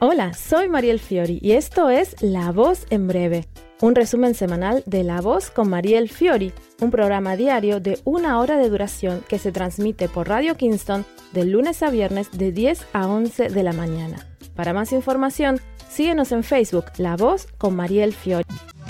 Hola, soy Mariel Fiori y esto es La Voz en Breve, un resumen semanal de La Voz con Mariel Fiori, un programa diario de 1 hora de duración que se transmite por Radio Kingston de lunes a viernes de 10 a 11 de la mañana. Para más información, síguenos en Facebook, La Voz con Mariel Fiori.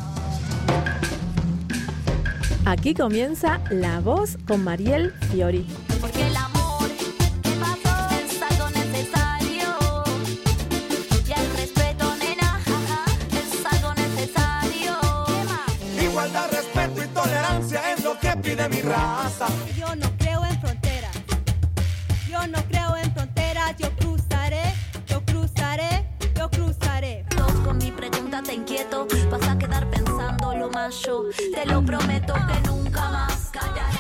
Aquí comienza La Voz con Mariel Fiori. Porque el amor que pasó es algo necesario. Y el respeto, nena, es algo necesario. Igualdad, respeto y tolerancia es lo que pide mi raza. Yo no creo en fronteras. Yo no creo en fronteras. Yo cruzaré, yo cruzaré, yo cruzaré. Con mi pregunta te inquieto. Vas a quedar pensando lo más yo. Te lo prometo que nunca más callaré.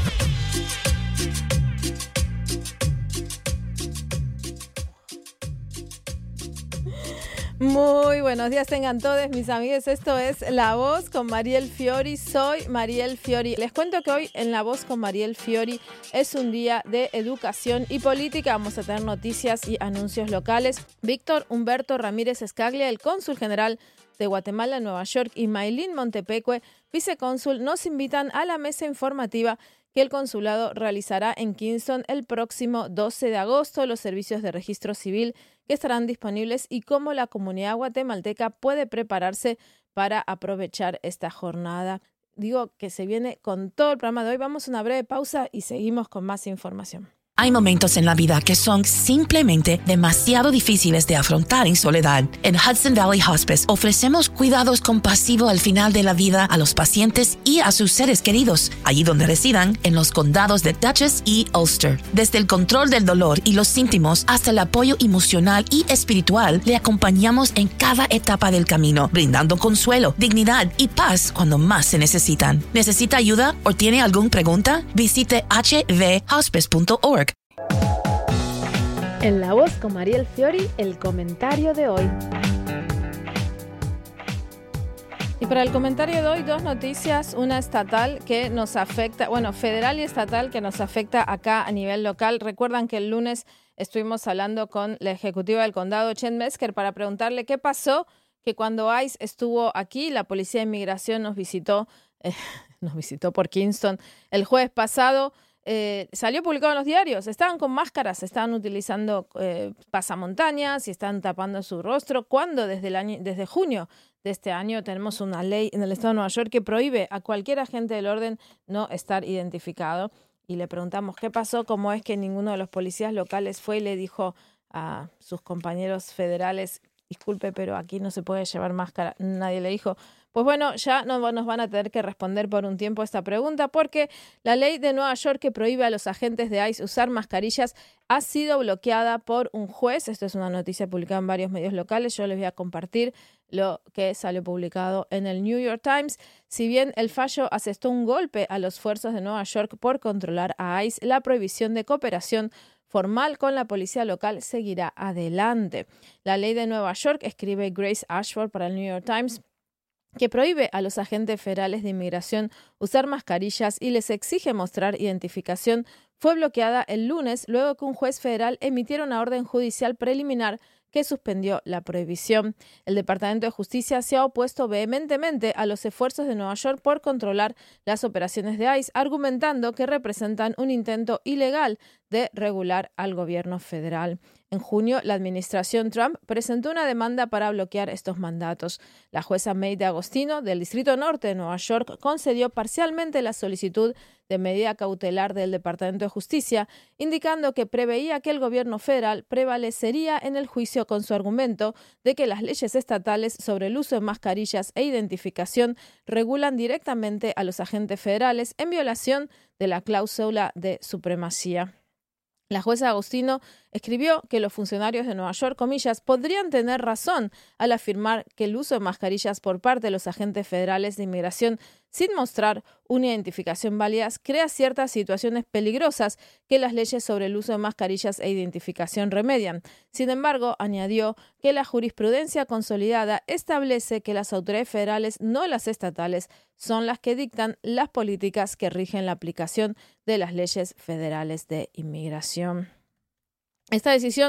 Muy buenos días tengan todos mis amigos, esto es La Voz con Mariel Fiori, soy Mariel Fiori. Les cuento que hoy en La Voz con Mariel Fiori es un día de educación y política, vamos a tener noticias y anuncios locales. Víctor Humberto Ramírez Escaglia, el cónsul general de Guatemala en Nueva York, y Maylin Montepecue, vicecónsul, nos invitan a la mesa informativa que el consulado realizará en Kingston el próximo 12 de agosto, los servicios de registro civil que estarán disponibles y cómo la comunidad guatemalteca puede prepararse para aprovechar esta jornada. Digo que se viene con todo el programa de hoy. Vamos a una breve pausa y seguimos con más información. Hay momentos en la vida que son simplemente demasiado difíciles de afrontar en soledad. En Hudson Valley Hospice ofrecemos cuidados compasivos al final de la vida a los pacientes y a sus seres queridos, allí donde residan, en los condados de Dutchess y Ulster. Desde el control del dolor y los síntomas hasta el apoyo emocional y espiritual, le acompañamos en cada etapa del camino, brindando consuelo, dignidad y paz cuando más se necesitan. ¿Necesita ayuda o tiene alguna pregunta? Visite hvhospice.org. En La Voz con Mariel Fiori, el comentario de hoy. Y para el comentario de hoy, dos noticias, una estatal que nos afecta, federal y estatal que nos afecta acá a nivel local. Recuerdan que el lunes estuvimos hablando con la ejecutiva del condado, Chen Mesker, para preguntarle qué pasó, que cuando ICE estuvo aquí, la Policía de Inmigración nos visitó por Kingston el jueves pasado. Salió publicado en los diarios, estaban con máscaras, estaban utilizando pasamontañas y estaban tapando su rostro, cuando desde junio de este año tenemos una ley en el estado de Nueva York que prohíbe a cualquier agente del orden no estar identificado. Y le preguntamos qué pasó, cómo es que ninguno de los policías locales fue y le dijo a sus compañeros federales: disculpe, pero aquí no se puede llevar máscara. Nadie le dijo. Pues bueno, ya no nos van a tener que responder por un tiempo esta pregunta, porque la ley de Nueva York que prohíbe a los agentes de ICE usar mascarillas ha sido bloqueada por un juez. Esto es una noticia publicada en varios medios locales. Yo les voy a compartir lo que salió publicado en el New York Times. Si bien el fallo asestó un golpe a los esfuerzos de Nueva York por controlar a ICE, la prohibición de cooperación formal con la policía local seguirá adelante. La ley de Nueva York, escribe Grace Ashford para el New York Times, que prohíbe a los agentes federales de inmigración usar mascarillas y les exige mostrar identificación, fue bloqueada el lunes luego que un juez federal emitiera una orden judicial preliminar que suspendió la prohibición. El Departamento de Justicia se ha opuesto vehementemente a los esfuerzos de Nueva York por controlar las operaciones de ICE, argumentando que representan un intento ilegal de regular al gobierno federal. En junio, la administración Trump presentó una demanda para bloquear estos mandatos. La jueza May D'Agostino, del Distrito Norte de Nueva York, concedió parcialmente la solicitud de medida cautelar del Departamento de Justicia, indicando que preveía que el gobierno federal prevalecería en el juicio con su argumento de que las leyes estatales sobre el uso de mascarillas e identificación regulan directamente a los agentes federales en violación de la cláusula de supremacía. La jueza Agostino escribió que los funcionarios de Nueva York, comillas, podrían tener razón al afirmar que el uso de mascarillas por parte de los agentes federales de inmigración sin mostrar una identificación válida crea ciertas situaciones peligrosas que las leyes sobre el uso de mascarillas e identificación remedian. Sin embargo, añadió que la jurisprudencia consolidada establece que las autoridades federales, no las estatales, son las que dictan las políticas que rigen la aplicación de las leyes federales de inmigración. Esta decisión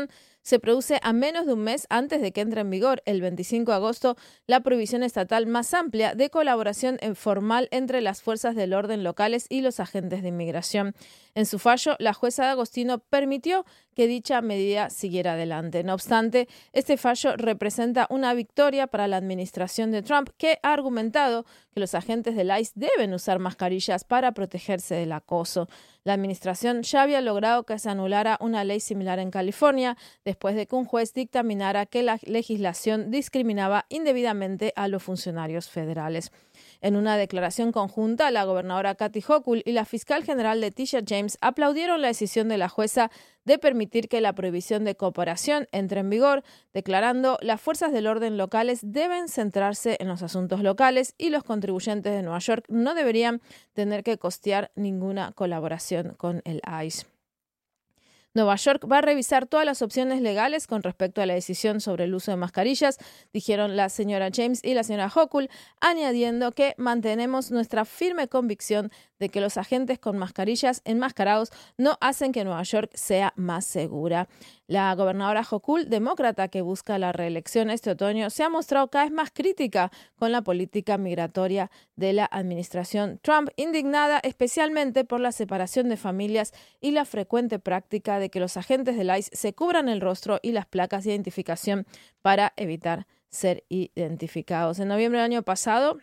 se produce a menos de un mes antes de que entre en vigor, el 25 de agosto, la prohibición estatal más amplia de colaboración formal entre las fuerzas del orden locales y los agentes de inmigración. En su fallo, la jueza D'Agostino permitió que dicha medida siguiera adelante. No obstante, este fallo representa una victoria para la administración de Trump, que ha argumentado que los agentes del ICE deben usar mascarillas para protegerse del acoso. La administración ya había logrado que se anulara una ley similar en California, después de que un juez dictaminara que la legislación discriminaba indebidamente a los funcionarios federales. En una declaración conjunta, la gobernadora Kathy Hochul y la fiscal general Letitia James aplaudieron la decisión de la jueza de permitir que la prohibición de cooperación entre en vigor, declarando: las fuerzas del orden locales deben centrarse en los asuntos locales y los contribuyentes de Nueva York no deberían tener que costear ninguna colaboración con el ICE. Nueva York va a revisar todas las opciones legales con respecto a la decisión sobre el uso de mascarillas, dijeron la señora James y la señora Hochul, añadiendo que mantenemos nuestra firme convicción de que los agentes con mascarillas enmascarados no hacen que Nueva York sea más segura. La gobernadora Hochul, demócrata que busca la reelección este otoño, se ha mostrado cada vez más crítica con la política migratoria de la administración Trump, indignada especialmente por la separación de familias y la frecuente práctica de que los agentes del ICE se cubran el rostro y las placas de identificación para evitar ser identificados. En noviembre del año pasado,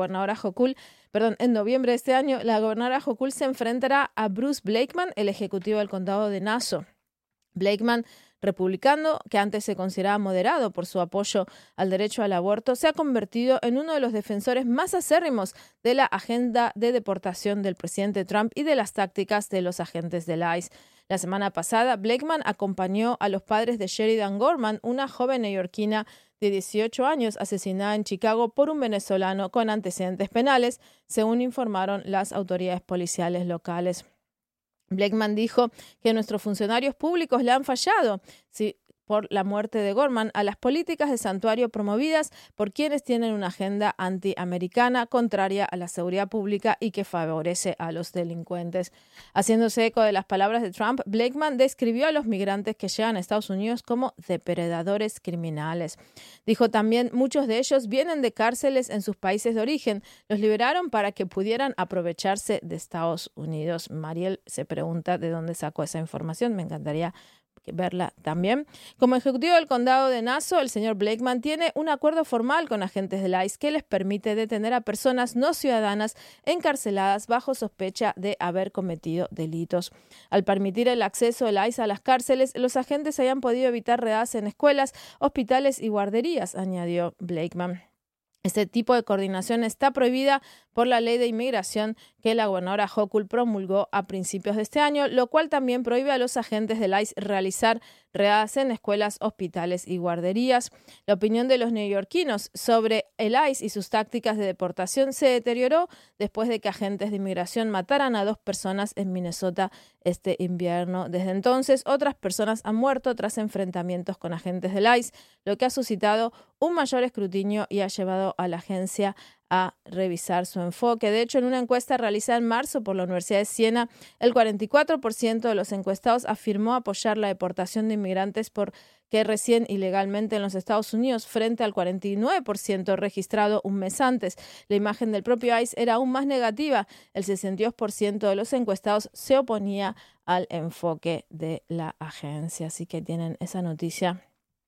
en noviembre de este año, la gobernadora Hochul se enfrentará a Bruce Blakeman, el ejecutivo del condado de Nassau. Blakeman, republicano, que antes se consideraba moderado por su apoyo al derecho al aborto, se ha convertido en uno de los defensores más acérrimos de la agenda de deportación del presidente Trump y de las tácticas de los agentes del ICE. La semana pasada, Blakeman acompañó a los padres de Sheridan Gorman, una joven neoyorquina de 18 años asesinada en Chicago por un venezolano con antecedentes penales, según informaron las autoridades policiales locales. Blakeman dijo que nuestros funcionarios públicos le han fallado por la muerte de Gorman a las políticas de santuario promovidas por quienes tienen una agenda antiamericana contraria a la seguridad pública y que favorece a los delincuentes. Haciéndose eco de las palabras de Trump, Blakeman describió a los migrantes que llegan a Estados Unidos como depredadores criminales. Dijo también: muchos de ellos vienen de cárceles en sus países de origen. Los liberaron para que pudieran aprovecharse de Estados Unidos. Mariel se pregunta de dónde sacó esa información. Me encantaría verla también. Como ejecutivo del condado de Nassau, el señor Blakeman tiene un acuerdo formal con agentes del ICE que les permite detener a personas no ciudadanas encarceladas bajo sospecha de haber cometido delitos. Al permitir el acceso del ICE a las cárceles, los agentes hayan podido evitar redadas en escuelas, hospitales y guarderías, añadió Blakeman. Este tipo de coordinación está prohibida por la ley de inmigración que la gobernadora Hochul promulgó a principios de este año, lo cual también prohíbe a los agentes del ICE realizar redadas en escuelas, hospitales y guarderías. La opinión de los neoyorquinos sobre el ICE y sus tácticas de deportación se deterioró después de que agentes de inmigración mataran a 2 personas en Minnesota este invierno. Desde entonces, otras personas han muerto tras enfrentamientos con agentes del ICE, lo que ha suscitado un mayor escrutinio y ha llevado a la agencia a revisar su enfoque. De hecho, en una encuesta realizada en marzo por la Universidad de Siena, el 44% de los encuestados afirmó apoyar la deportación de inmigrantes que residen ilegalmente en los Estados Unidos, frente al 49% registrado un mes antes. La imagen del propio ICE era aún más negativa. El 62% de los encuestados se oponía al enfoque de la agencia. Así que tienen esa noticia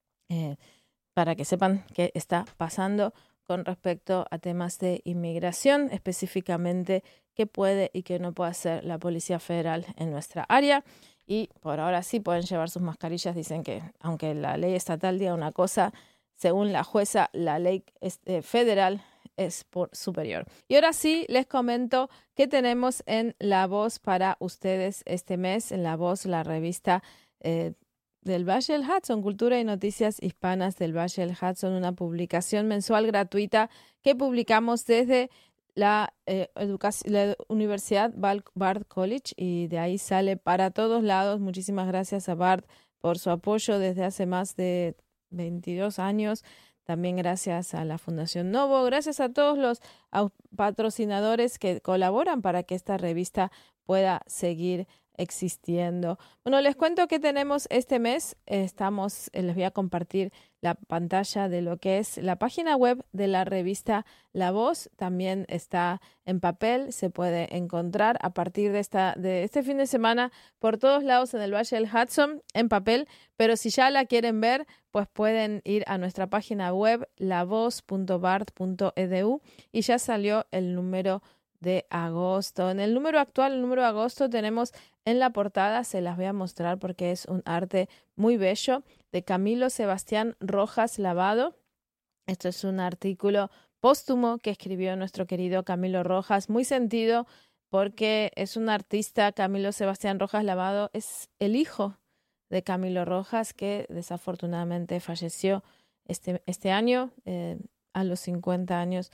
para que sepan qué está pasando con respecto a temas de inmigración, específicamente qué puede y qué no puede hacer la Policía Federal en nuestra área. Y por ahora sí pueden llevar sus mascarillas. Dicen que aunque la ley estatal diga una cosa, según la jueza, la ley federal es por superior. Y ahora sí les comento qué tenemos en La Voz para ustedes este mes. En La Voz, la revista del Valle del Hudson, Cultura y Noticias Hispanas del Valle del Hudson, una publicación mensual gratuita que publicamos desde la Universidad Bard College, y de ahí sale para todos lados. Muchísimas gracias a Bard por su apoyo desde hace más de 22 años. También gracias a la Fundación Novo, gracias a todos los patrocinadores que colaboran para que esta revista pueda seguir existiendo. Bueno, les cuento que tenemos este mes. Les voy a compartir la pantalla de lo que es la página web de la revista La Voz. También está en papel, se puede encontrar a partir de este fin de semana por todos lados en el Valle del Hudson en papel, pero si ya la quieren ver, pues pueden ir a nuestra página web lavoz.bard.edu y ya salió el número de agosto. En el número actual, el número de agosto, tenemos en la portada, se las voy a mostrar porque es un arte muy bello, de Camilo Sebastián Rojas Lavado. Esto es un artículo póstumo que escribió nuestro querido Camilo Rojas, muy sentido porque es un artista. Camilo Sebastián Rojas Lavado es el hijo de Camilo Rojas, que desafortunadamente falleció este año a los 50 años.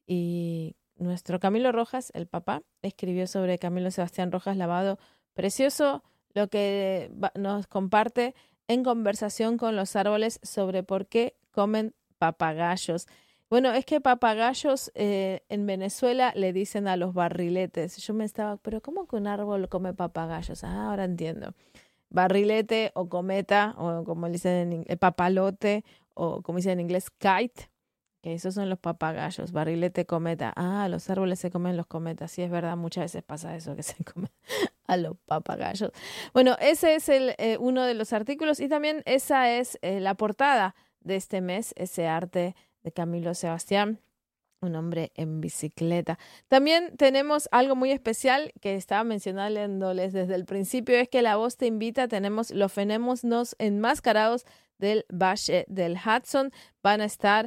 Y nuestro Camilo Rojas, el papá, escribió sobre Camilo Sebastián Rojas Lavado. Precioso lo que nos comparte en Conversación con los Árboles sobre por qué comen papagayos. Bueno, es que papagayos en Venezuela le dicen a los barriletes. Pero ¿cómo que un árbol come papagayos? Ahora entiendo. Barrilete o cometa, o como dicen papalote, o como dicen en inglés, kite, que esos son los papagayos, barrilete, cometa. Los árboles se comen los cometas. Sí, es verdad, muchas veces pasa eso, que se comen a los papagayos. Bueno, ese es uno de los artículos, y también esa es la portada de este mes, ese arte de Camilo Sebastián, un hombre en bicicleta. También tenemos algo muy especial que estaba mencionándoles desde el principio, es que La Voz te invita. Tenemos los fenómenos enmascarados del Valle del Hudson. Van a estar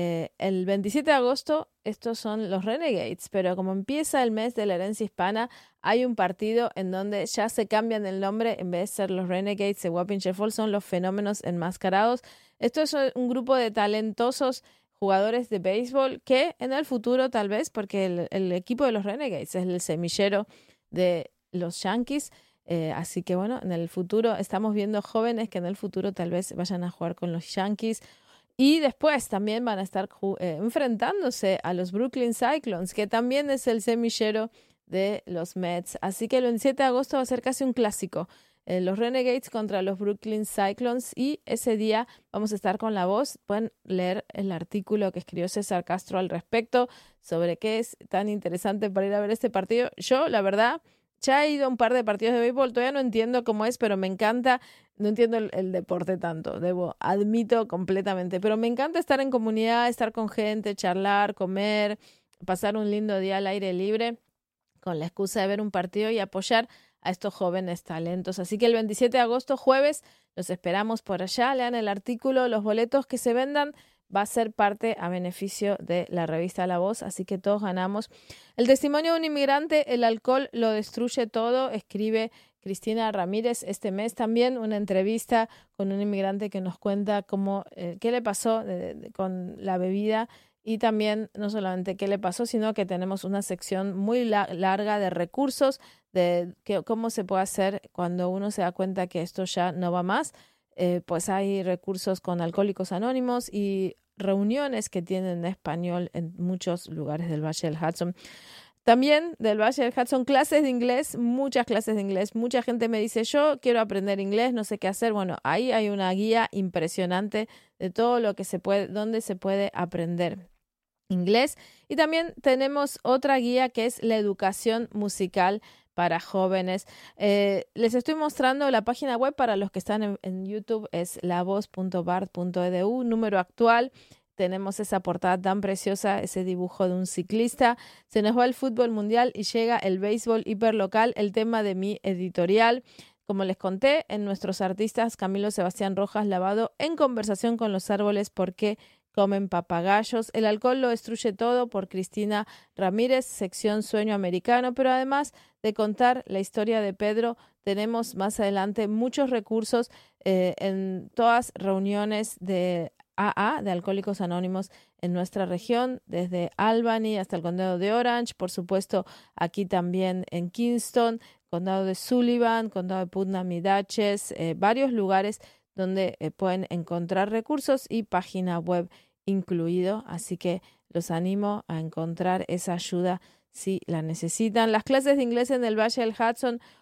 el 27 de agosto. Estos son los Renegades, pero como empieza el mes de la herencia hispana, hay un partido en donde ya se cambian el nombre. En vez de ser los Renegades de Wappingers Falls, son los fenómenos enmascarados. Esto es un grupo de talentosos jugadores de béisbol que en el futuro, tal vez, porque el equipo de los Renegades es el semillero de los Yankees, así que bueno, en el futuro estamos viendo jóvenes que en el futuro tal vez vayan a jugar con los Yankees. Y después también van a estar enfrentándose a los Brooklyn Cyclones, que también es el semillero de los Mets. Así que el 27 de agosto va a ser casi un clásico. Los Renegades contra los Brooklyn Cyclones, y ese día vamos a estar con La Voz. Pueden leer el artículo que escribió César Castro al respecto sobre qué es tan interesante para ir a ver este partido. Yo, la verdad, ya he ido a un par de partidos de béisbol, todavía no entiendo cómo es, pero me encanta. No entiendo el deporte tanto, admito completamente, pero me encanta estar en comunidad, estar con gente, charlar, comer, pasar un lindo día al aire libre con la excusa de ver un partido y apoyar a estos jóvenes talentos. Así que el 27 de agosto, jueves, los esperamos por allá. Lean el artículo, los boletos que se vendan va a ser parte a beneficio de la revista La Voz, así que todos ganamos. El testimonio de un inmigrante: el alcohol lo destruye todo, escribe Cristina Ramírez. Este mes también una entrevista con un inmigrante que nos cuenta qué le pasó con la bebida. Y también no solamente qué le pasó, sino que tenemos una sección muy larga de recursos, de cómo se puede hacer cuando uno se da cuenta que esto ya no va más. Pues hay recursos con Alcohólicos Anónimos y reuniones que tienen español en muchos lugares del Valle del Hudson. También del Valle del Hudson, clases de inglés, muchas clases de inglés. Mucha gente me dice, yo quiero aprender inglés, no sé qué hacer. Bueno, ahí hay una guía impresionante de todo lo que dónde se puede aprender inglés. Y también tenemos otra guía que es la educación musical para jóvenes. Les estoy mostrando la página web para los que están en YouTube, es lavoz.bard.edu, número actual. Tenemos esa portada tan preciosa, ese dibujo de un ciclista. Se nos va el fútbol mundial y llega el béisbol hiperlocal, el tema de mi editorial. Como les conté, en nuestros artistas, Camilo Sebastián Rojas Lavado, en Conversación con los Árboles, ¿por qué comen papagayos? El alcohol lo destruye todo, por Cristina Ramírez, sección Sueño Americano. Pero además de contar la historia de Pedro, tenemos más adelante muchos recursos en todas reuniones de AA, de Alcohólicos Anónimos en nuestra región, desde Albany hasta el condado de Orange, por supuesto aquí también en Kingston, condado de Sullivan, condado de Putnam y Dutchess, varios lugares donde pueden encontrar recursos y página web incluido, así que los animo a encontrar esa ayuda si la necesitan. Las clases de inglés en el Valle del Hudson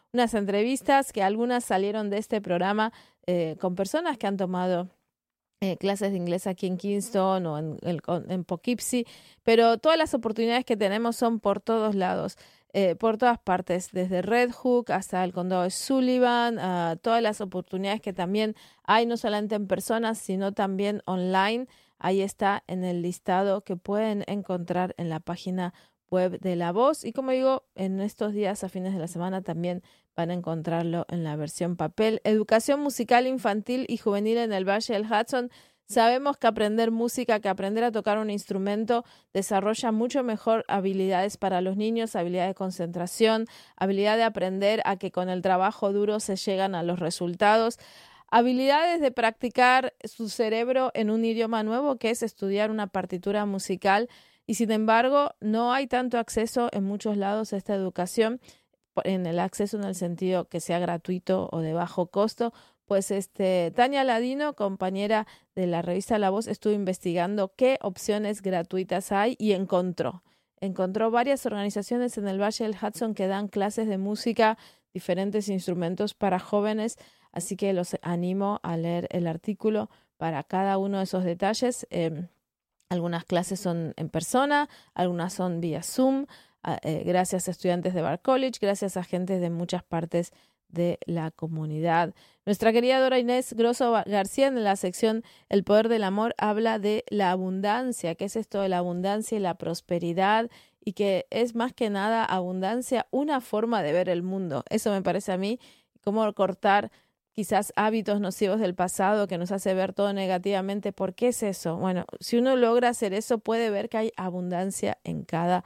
unas entrevistas que algunas salieron de este programa con personas que han tomado clases de inglés aquí en Kingston o en Poughkeepsie, pero todas las oportunidades que tenemos son por todos lados, por todas partes, desde Red Hook hasta el condado de Sullivan, todas las oportunidades que también hay, no solamente en personas, sino también online. Ahí está en el listado que pueden encontrar en la página web de La Voz. Y como digo, en estos días a fines de la semana también van a encontrarlo en la versión papel. Educación musical infantil y juvenil en el Valle del Hudson. Sabemos que aprender música, que aprender a tocar un instrumento desarrolla mucho mejor habilidades para los niños, habilidad de concentración, habilidad de aprender a que con el trabajo duro se llegan a los resultados, habilidades de practicar su cerebro en un idioma nuevo, que es estudiar una partitura musical. Y sin embargo, no hay tanto acceso en muchos lados a esta educación, en el acceso en el sentido que sea gratuito o de bajo costo. Pues Tania Ladino, compañera de la revista La Voz, estuvo investigando qué opciones gratuitas hay y encontró varias organizaciones en el Valle del Hudson que dan clases de música, diferentes instrumentos para jóvenes, así que los animo a leer el artículo para cada uno de esos detalles. Algunas clases son en persona, algunas son vía Zoom, gracias a estudiantes de Bard College, gracias a gente de muchas partes de la comunidad. Nuestra querida Dora Inés Grosso García, en la sección El Poder del Amor, habla de la abundancia. ¿Qué es esto de la abundancia y la prosperidad? Y que es más que nada abundancia una forma de ver el mundo. Eso me parece a mí, cómo cortar quizás hábitos nocivos del pasado que nos hace ver todo negativamente. ¿Por qué es eso? Bueno, si uno logra hacer eso, puede ver que hay abundancia en cada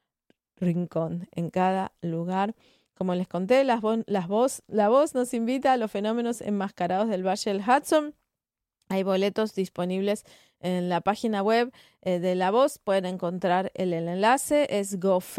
rincón, en cada lugar. Como les conté, La Voz nos invita a los fenómenos enmascarados del Valle del Hudson. Hay boletos disponibles en la página web de La Voz. Pueden encontrar el enlace. Es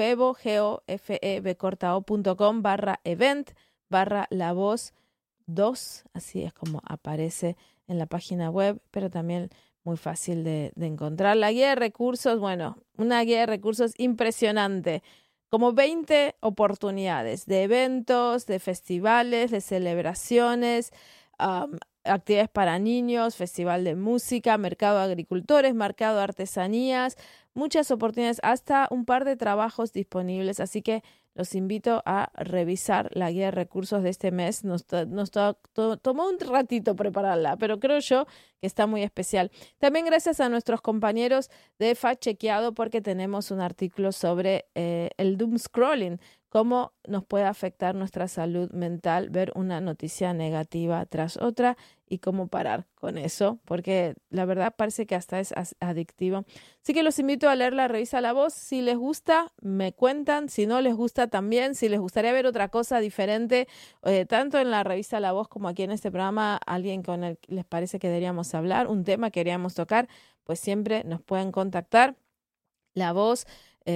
gofebo.com/event/La Voz 2. Así es como aparece en la página web, pero también muy fácil de encontrar. La guía de recursos, bueno, una guía de recursos impresionante. Como 20 oportunidades de eventos, de festivales, de celebraciones, actividades para niños, festival de música, mercado de agricultores, mercado de artesanías, muchas oportunidades, hasta un par de trabajos disponibles. Así que los invito a revisar la guía de recursos de este mes. Nos tomó un ratito prepararla, pero creo yo que está muy especial. También gracias a nuestros compañeros de Fact Chequeado, porque tenemos un artículo sobre el doom scrolling, cómo nos puede afectar nuestra salud mental ver una noticia negativa tras otra y cómo parar con eso, porque la verdad parece que hasta es adictivo. Así que los invito a leer la revista La Voz. Si les gusta, me cuentan. Si no les gusta, también. Si les gustaría ver otra cosa diferente, tanto en la revista La Voz como aquí en este programa, alguien con el que les parece que deberíamos hablar, un tema que queríamos tocar, pues siempre nos pueden contactar. La Voz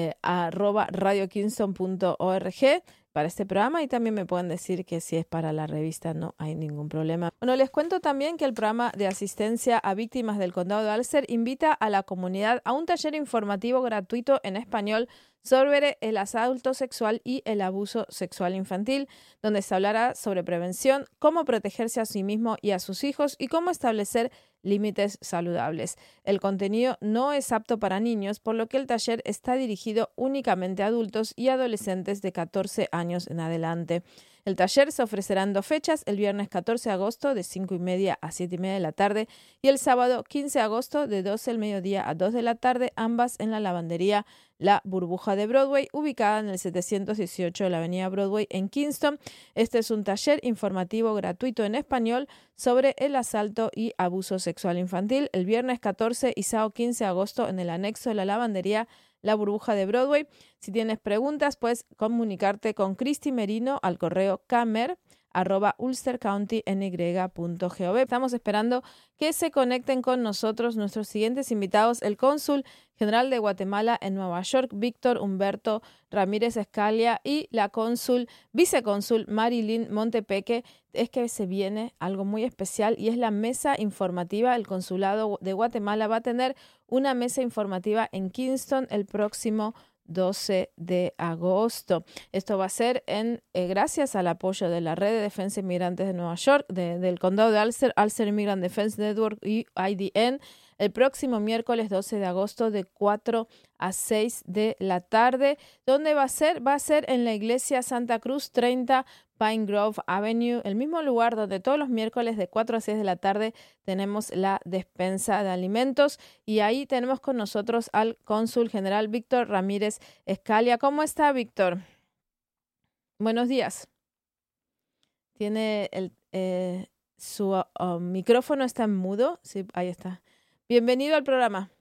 @radiokingston.org para este programa, y también me pueden decir que si es para la revista no hay ningún problema. Bueno, les cuento también que el programa de asistencia a víctimas del condado de Ulster invita a la comunidad a un taller informativo gratuito en español sobre el asalto sexual y el abuso sexual infantil, donde se hablará sobre prevención, cómo protegerse a sí mismo y a sus hijos y cómo establecer límites saludables. El contenido no es apto para niños, por lo que el taller está dirigido únicamente a adultos y adolescentes de 14 años en adelante. El taller se ofrecerá en 2 fechas, el viernes 14 de agosto de 5:30 a 7:30 de la tarde y el sábado 15 de agosto de 12 del mediodía a 2 de la tarde, ambas en la lavandería La Burbuja de Broadway, ubicada en el 718 de la avenida Broadway en Kingston. Este es un taller informativo gratuito en español sobre el asalto y abuso sexual infantil, el viernes 14 y sábado 15 de agosto en el anexo de la lavandería La Burbuja de Broadway. Si tienes preguntas, puedes comunicarte con Cristi Merino al correo camer@ulstercountyny.gov. Estamos esperando que se conecten con nosotros nuestros siguientes invitados: el cónsul general de Guatemala en Nueva York, Víctor Humberto Ramírez Escalia, y la vicecónsul Marilyn Montepeque. Es que se viene algo muy especial y es la mesa informativa. El consulado de Guatemala va a tener una mesa informativa en Kingston el próximo 12 de agosto. Esto va a ser gracias al apoyo de la Red de Defensa Inmigrantes de Nueva York, del Condado de Ulster, Ulster Immigrant Defense Network y IDN, el próximo miércoles 12 de agosto de 4 a 6 de la tarde. ¿Dónde va a ser? Va a ser en la iglesia Santa Cruz 30 Pine Grove Avenue, el mismo lugar donde todos los miércoles de 4 a 6 de la tarde tenemos la despensa de alimentos. Y ahí tenemos con nosotros al cónsul general Víctor Ramírez Escalia. ¿Cómo está, Víctor? Buenos días. Tiene su micrófono está en mudo. Sí, ahí está. Bienvenido al programa.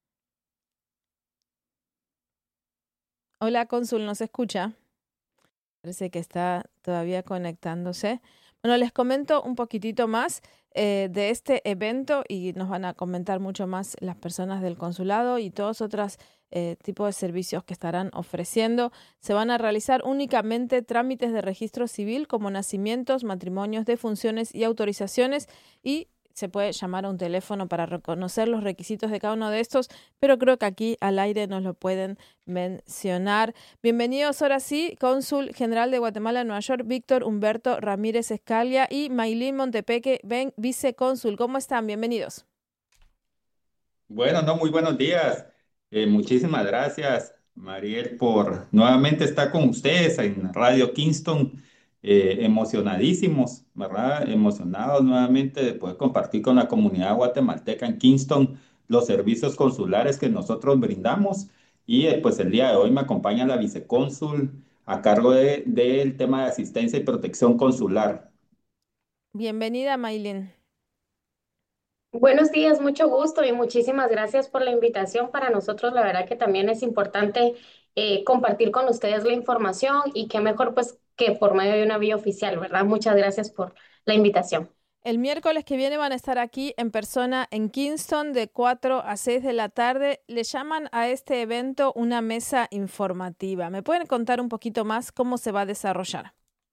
Hola, cónsul, ¿nos escucha? Parece que está todavía conectándose. Bueno, les comento un poquitito más de este evento y nos van a comentar mucho más las personas del consulado y todos otros tipos de servicios que estarán ofreciendo. Se van a realizar únicamente trámites de registro civil como nacimientos, matrimonios, defunciones y autorizaciones, y se puede llamar a un teléfono para reconocer los requisitos de cada uno de estos, pero creo que aquí al aire nos lo pueden mencionar. Bienvenidos ahora sí, cónsul general de Guatemala en Nueva York, Víctor Humberto Ramírez Escalia, y Maylin Montepeque, vicecónsul. ¿Cómo están? Bienvenidos. Bueno, no, muy buenos días. Muchísimas gracias, Mariel, por nuevamente estar con ustedes en Radio Kingston. Emocionadísimos, ¿verdad? Emocionados nuevamente de poder compartir con la comunidad guatemalteca en Kingston los servicios consulares que nosotros brindamos. Y pues el día de hoy me acompaña la vicecónsul a cargo del tema de asistencia y protección consular. Bienvenida, Maylin. Buenos días, mucho gusto y muchísimas gracias por la invitación. Para nosotros, la verdad que también es importante compartir con ustedes la información y qué mejor pues que por medio de una vía oficial, ¿verdad? Muchas gracias por la invitación. El miércoles que viene van a estar aquí en persona en Kingston de 4 a 6 de la tarde. Le llaman a este evento una mesa informativa. ¿Me pueden contar un poquito más cómo se va a desarrollar?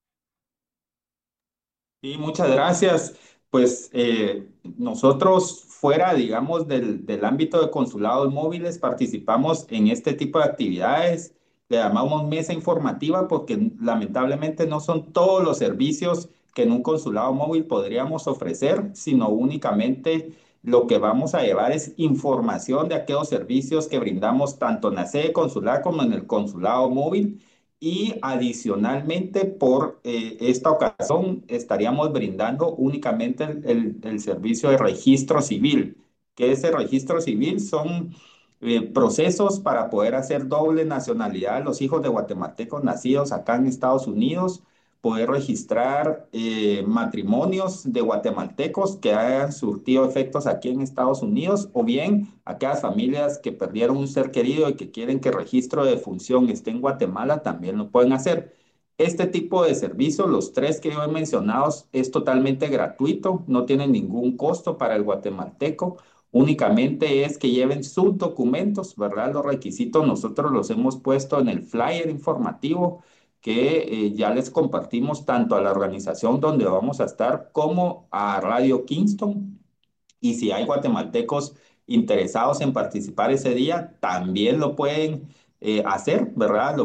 Sí, muchas gracias. Pues nosotros fuera, digamos, del ámbito de consulados móviles, participamos en este tipo de actividades. Le llamamos mesa informativa porque lamentablemente no son todos los servicios que en un consulado móvil podríamos ofrecer, sino únicamente lo que vamos a llevar es información de aquellos servicios que brindamos tanto en la sede consular como en el consulado móvil. Y adicionalmente, por esta ocasión, estaríamos brindando únicamente el servicio de registro civil, que ese registro civil son procesos para poder hacer doble nacionalidad a los hijos de guatemaltecos nacidos acá en Estados Unidos, poder registrar matrimonios de guatemaltecos que hayan surtido efectos aquí en Estados Unidos, o bien aquellas familias que perdieron un ser querido y que quieren que el registro de defunción esté en Guatemala, también lo pueden hacer. Este tipo de servicios, los tres que yo he mencionado, es totalmente gratuito, no tiene ningún costo para el guatemalteco. Únicamente es que lleven sus documentos, ¿verdad? Los requisitos nosotros los hemos puesto en el flyer informativo que ya les compartimos tanto a la organización donde vamos a estar como a Radio Kingston. Y si hay guatemaltecos interesados en participar ese día, también lo pueden hacer, ¿verdad?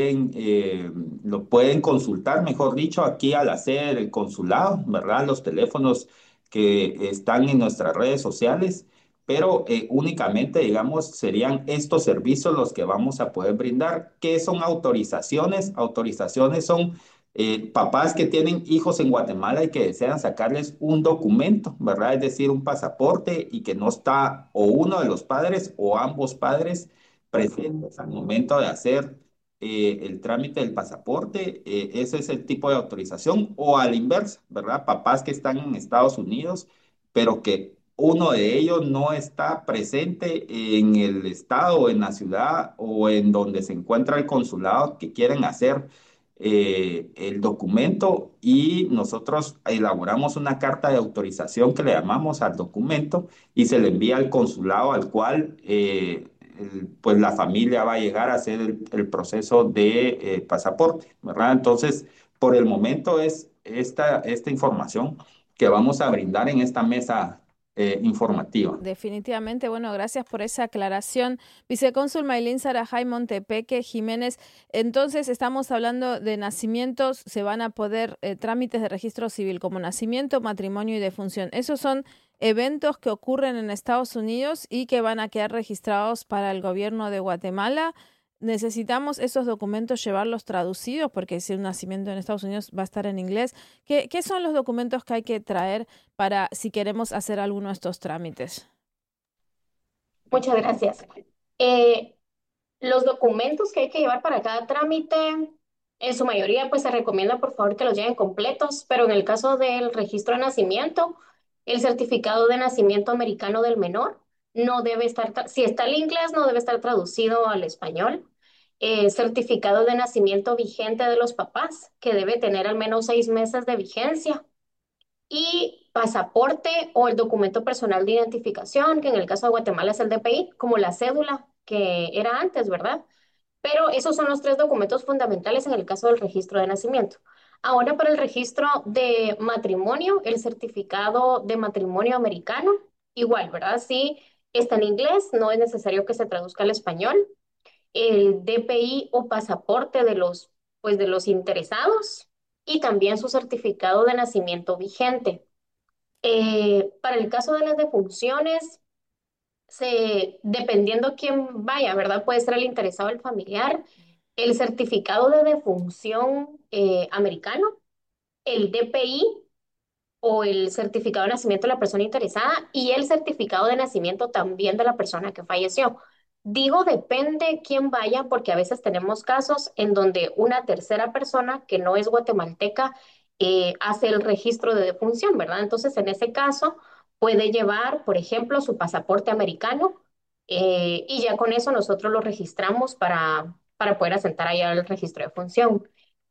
Lo pueden consultar, mejor dicho, aquí a la sede del consulado, ¿verdad? Los teléfonos que están en nuestras redes sociales, pero únicamente, digamos, serían estos servicios los que vamos a poder brindar. ¿Qué son autorizaciones? Autorizaciones son papás que tienen hijos en Guatemala y que desean sacarles un documento, ¿verdad? Es decir, un pasaporte y que no está o uno de los padres o ambos padres presentes al momento de hacer el trámite del pasaporte. Ese es el tipo de autorización. O a la inversa, ¿verdad? Papás que están en Estados Unidos, pero que uno de ellos no está presente en el estado o en la ciudad o en donde se encuentra el consulado que quieren hacer el documento, y nosotros elaboramos una carta de autorización que le llamamos al documento y se le envía al consulado al cual pues la familia va a llegar a hacer el proceso de pasaporte, ¿verdad? Entonces, por el momento es esta información que vamos a brindar en esta mesa informativa. Definitivamente, bueno, gracias por esa aclaración. Vicecónsul Maylin Sarajay Montepeque Jiménez, entonces estamos hablando de nacimientos, se van a poder trámites de registro civil como nacimiento, matrimonio y defunción. Esos son eventos que ocurren en Estados Unidos y que van a quedar registrados para el gobierno de Guatemala. Necesitamos esos documentos llevarlos traducidos porque si un nacimiento en Estados Unidos va a estar en inglés. ¿Qué son los documentos que hay que traer para si queremos hacer alguno de estos trámites? Muchas gracias. Eh, los documentos que hay que llevar para cada trámite, en su mayoría, pues se recomienda por favor que los lleven completos, pero en el caso del registro de nacimiento, el certificado de nacimiento americano del menor no debe estar, si está en inglés, no debe estar traducido al español. Certificado de nacimiento vigente de los papás, que debe tener al menos 6 meses de vigencia y pasaporte o el documento personal de identificación, que en el caso de Guatemala es el DPI, como la cédula que era antes, ¿verdad? Pero esos son los tres documentos fundamentales en el caso del registro de nacimiento. Ahora para el registro de matrimonio, el certificado de matrimonio americano, igual, ¿verdad? Sí, está en inglés, no es necesario que se traduzca al español. El DPI o pasaporte pues, de los interesados y también su certificado de nacimiento vigente. Para el caso de las defunciones, dependiendo quién vaya, ¿verdad? Puede ser el interesado, el familiar, el certificado de defunción americano, el DPI o el certificado de nacimiento de la persona interesada y el certificado de nacimiento también de la persona que falleció. Digo depende quién vaya porque a veces tenemos casos en donde una tercera persona que no es guatemalteca hace el registro de defunción, ¿verdad? Entonces, en ese caso, puede llevar, por ejemplo, su pasaporte americano y ya con eso nosotros lo registramos para poder asentar allá el registro de función.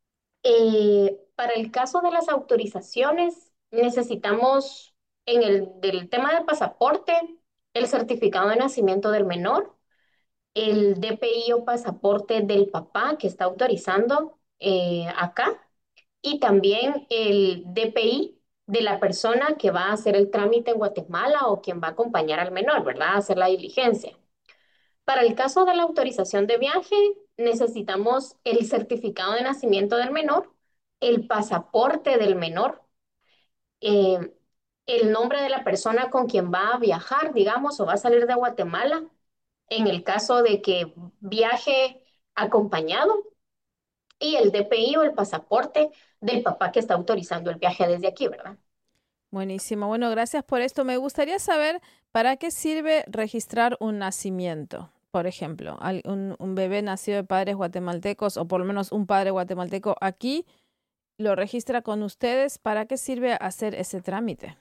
Para el caso de las autorizaciones, necesitamos en el del tema del pasaporte, el certificado de nacimiento del menor, el DPI o pasaporte del papá que está autorizando acá y también el DPI de la persona que va a hacer el trámite en Guatemala o quien va a acompañar al menor, ¿verdad? A hacer la diligencia. Para el caso de la autorización de viaje, necesitamos el certificado de nacimiento del menor, el pasaporte del menor, eh, el nombre de la persona con quien va a viajar, digamos, o va a salir de Guatemala, en el caso de que viaje acompañado, y el DPI o el pasaporte del papá que está autorizando el viaje desde aquí, ¿verdad? Buenísimo. Bueno, gracias por esto. Me gustaría saber para qué sirve registrar un nacimiento. Por ejemplo, un bebé nacido de padres guatemaltecos o por lo menos un padre guatemalteco aquí lo registra con ustedes. ¿Para qué sirve hacer ese trámite?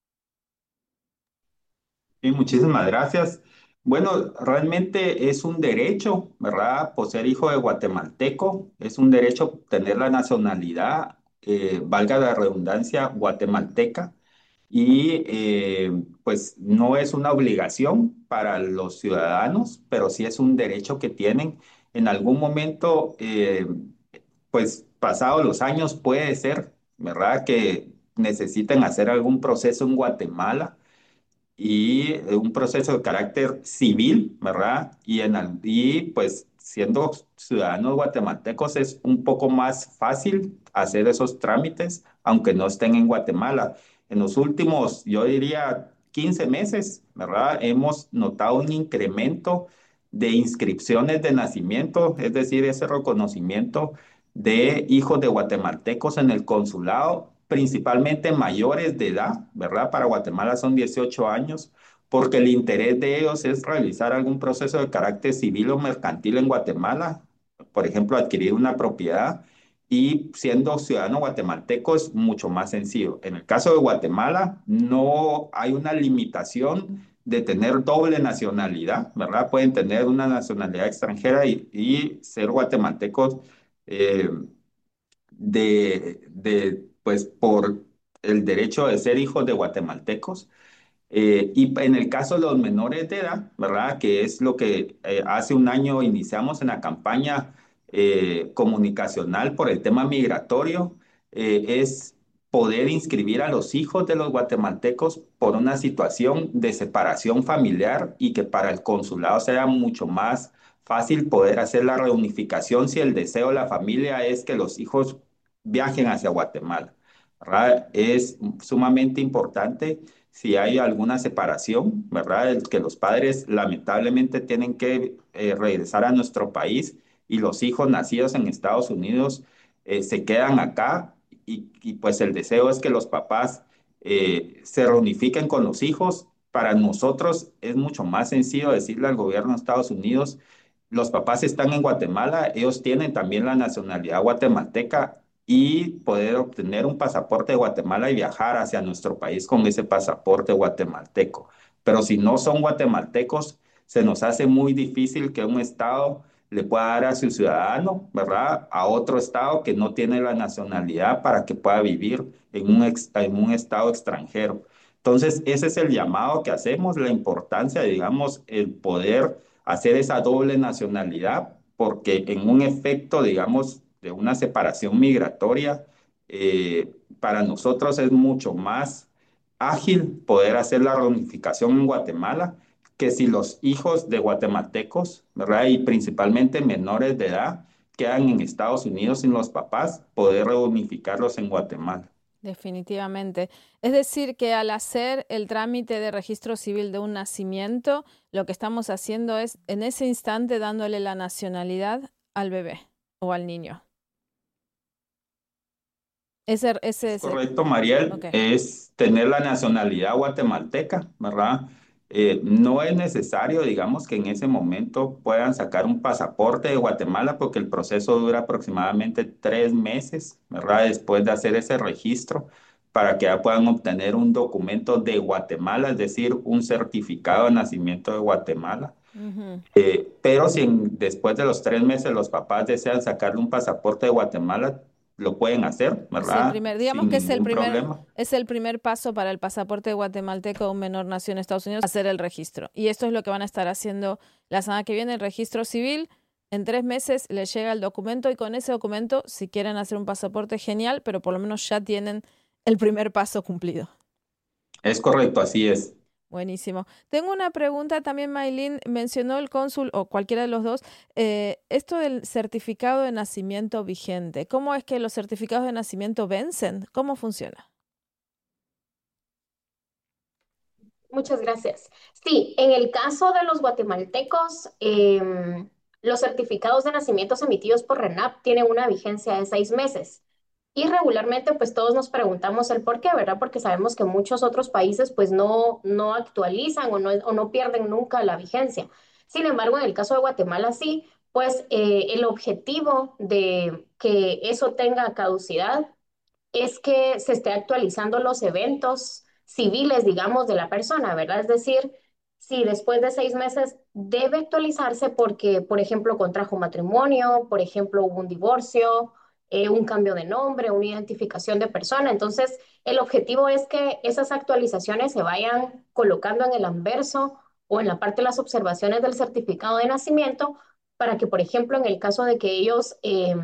Y muchísimas gracias. Bueno, realmente es un derecho, ¿verdad? Por ser hijo de guatemalteco, es un derecho tener la nacionalidad, valga la redundancia, guatemalteca. Y pues no es una obligación para los ciudadanos, pero sí es un derecho que tienen. En algún momento, pues pasados los años puede ser, ¿verdad? Que necesiten hacer algún proceso en Guatemala y un proceso de carácter civil, ¿verdad? Y pues siendo ciudadanos guatemaltecos es un poco más fácil hacer esos trámites, aunque no estén en Guatemala. En los últimos, yo diría, 15 meses, ¿verdad? Hemos notado un incremento de inscripciones de nacimiento, es decir, ese reconocimiento de hijos de guatemaltecos en el consulado, principalmente mayores de edad, ¿verdad? Para Guatemala son 18 años, porque el interés de ellos es realizar algún proceso de carácter civil o mercantil en Guatemala, por ejemplo, adquirir una propiedad y siendo ciudadano guatemalteco es mucho más sencillo. En el caso de Guatemala no hay una limitación de tener doble nacionalidad, ¿verdad? Pueden tener una nacionalidad extranjera y ser guatemaltecos eh, pues por el derecho de ser hijos de guatemaltecos. Y en el caso de los menores de edad, ¿verdad? Que es lo que hace un año iniciamos en la campaña comunicacional por el tema migratorio, es poder inscribir a los hijos de los guatemaltecos por una situación de separación familiar y que para el consulado sea mucho más fácil poder hacer la reunificación si el deseo de la familia es que los hijos viajen hacia Guatemala, ¿verdad? Es sumamente importante si hay alguna separación, ¿verdad? El que los padres lamentablemente tienen que regresar a nuestro país y los hijos nacidos en Estados Unidos se quedan acá y pues el deseo es que los papás se reunifiquen con los hijos. Para nosotros es mucho más sencillo decirle al gobierno de Estados Unidos, los papás están en Guatemala, ellos tienen también la nacionalidad guatemalteca y poder obtener un pasaporte de Guatemala y viajar hacia nuestro país con ese pasaporte guatemalteco. Pero si no son guatemaltecos, se nos hace muy difícil que un estado le pueda dar a su ciudadano, ¿verdad? A otro estado que no tiene la nacionalidad para que pueda vivir en un estado extranjero. Entonces, ese es el llamado que hacemos, la importancia, digamos, el poder hacer esa doble nacionalidad, porque en un efecto, digamos, de una separación migratoria, para nosotros es mucho más ágil poder hacer la reunificación en Guatemala que si los hijos de guatemaltecos, ¿verdad? Y principalmente menores de edad, quedan en Estados Unidos sin los papás, poder reunificarlos en Guatemala. Definitivamente. Es decir, que al hacer el trámite de registro civil de un nacimiento, lo que estamos haciendo es en ese instante dándole la nacionalidad al bebé o al niño. Ese es Correcto, Mariel, ok. es tener la nacionalidad guatemalteca, ¿verdad? No es necesario, digamos, que en ese momento puedan sacar un pasaporte de Guatemala porque el proceso dura aproximadamente 3 meses, ¿verdad? Después de hacer ese registro para que ya puedan obtener un documento de Guatemala, es decir, un certificado de nacimiento de Guatemala. Ujú. Pero si después de los 3 meses los papás desean sacarle un pasaporte de Guatemala, lo pueden hacer, ¿verdad? Digamos Sin que ningún problema. es el primer paso para el pasaporte guatemalteco de un menor nacido en Estados Unidos, hacer el registro. Y esto es lo que van a estar haciendo la semana que viene, el registro civil. En 3 meses les llega el documento y con ese documento, si quieren hacer un pasaporte, genial, pero por lo menos ya tienen el primer paso cumplido. Es correcto, así es. Buenísimo. Tengo una pregunta también, Maylin. Mencionó el cónsul o cualquiera de los dos, esto del certificado de nacimiento vigente. ¿Cómo es que los certificados de nacimiento vencen? ¿Cómo funciona? Muchas gracias. Sí, en el caso de los guatemaltecos, los certificados de nacimientos emitidos por RENAP tienen una vigencia de 6 meses. Y regularmente, pues todos nos preguntamos el por qué, ¿verdad? Porque sabemos que muchos otros países, pues no actualizan o no pierden nunca la vigencia. Sin embargo, en el caso de Guatemala, sí, pues el objetivo de que eso tenga caducidad es que se esté actualizando los eventos civiles, digamos, de la persona, ¿verdad? Es decir, si después de 6 meses debe actualizarse porque, por ejemplo, contrajo matrimonio, por ejemplo, hubo un divorcio, un cambio de nombre, una identificación de persona. Entonces, el objetivo es que esas actualizaciones se vayan colocando en el anverso o en la parte de las observaciones del certificado de nacimiento para que, por ejemplo, en el caso de que ellos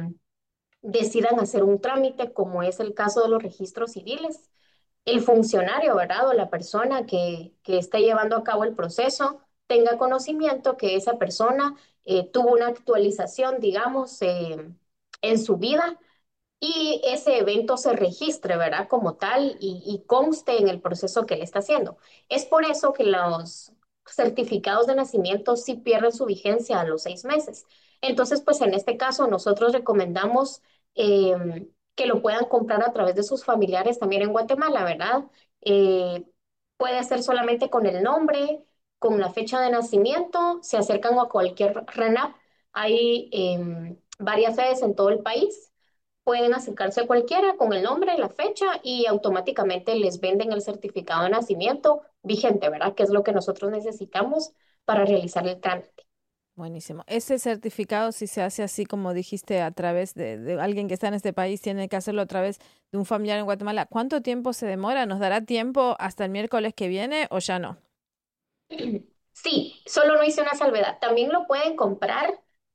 decidan hacer un trámite, como es el caso de los registros civiles, el funcionario, ¿verdad? O la persona que esté llevando a cabo el proceso tenga conocimiento que esa persona tuvo una actualización, digamos, en su vida y ese evento se registre, ¿verdad? Como tal y conste en el proceso que él está haciendo. Es por eso que los certificados de nacimiento sí pierden su vigencia a los 6 meses. Entonces, pues en este caso nosotros recomendamos que lo puedan comprar a través de sus familiares también en Guatemala, ¿verdad? Eh, Puede ser solamente con el nombre, con la fecha de nacimiento, se acercan a cualquier RENAP. Hay varias sedes en todo el país, pueden acercarse a cualquiera con el nombre, la fecha y automáticamente les venden el certificado de nacimiento vigente, ¿verdad? Que es lo que nosotros necesitamos para realizar el trámite. Buenísimo. Ese certificado, si se hace así como dijiste, a través de alguien que está en este país, tiene que hacerlo a través de un familiar en Guatemala. ¿Cuánto tiempo se demora? ¿Nos dará tiempo hasta el miércoles que viene o ya no? Sí, solo no hice una salvedad. También lo pueden comprar